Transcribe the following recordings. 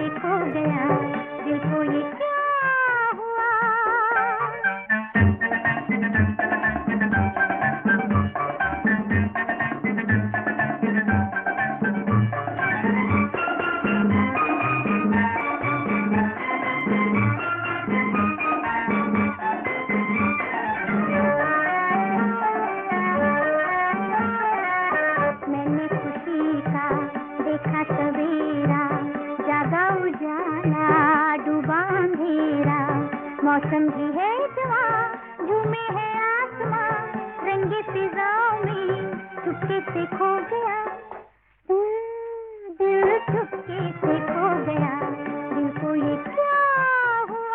से खो गया, दिल को ये क्या हुआ। मैंने खुशी का देखा सवेरा, जागा उजाला डूबा अंधेरा, मौसम भी है जवां, झूमे है आसमां, रंगे फिजाओं में चुपके से खो गया, दिल चुपके से खो गया, दिल को ये क्या हुआ।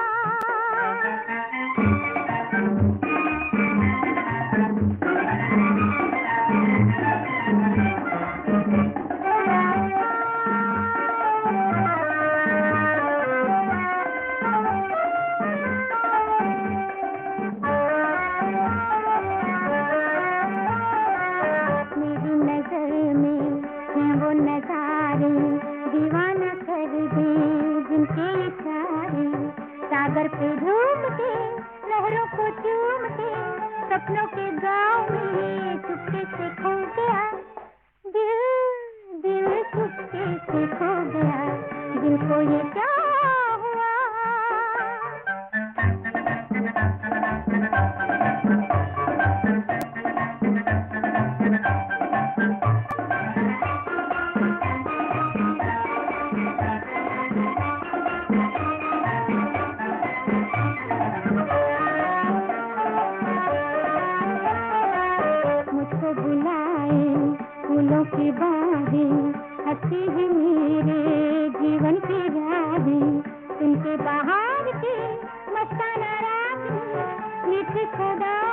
मेरी नजर में हैं वो नजारे, दीवाना कर दे जिनके इशारे, सागर पे झूम के लहरों को चूम के, सपनों के गाँव में चुपके से खो गया, दिल चुपके से खो गया, दिल को ये क्या हुआ। मुझको बुलाए फूलों की बाहें, हंसी है मेरे जीवन की राहें, सुन के बाहर की मस्ताना रात में मीठी सदा